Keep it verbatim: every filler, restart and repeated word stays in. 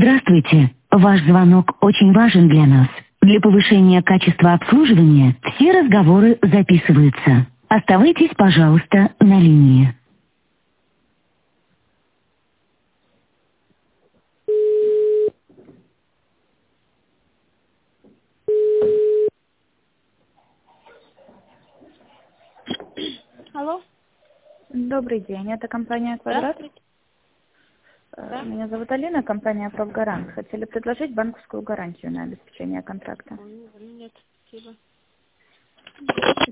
Здравствуйте. Ваш звонок очень важен для нас. Для повышения качества обслуживания все разговоры записываются. Оставайтесь, пожалуйста, на линии. Алло, Добрый день, это компания «Квадрат». здравствуйте. Э, Да? Меня зовут Алина, компания «Профгарант». Хотели предложить банковскую гарантию на обеспечение контракта. Ой, Нет, спасибо.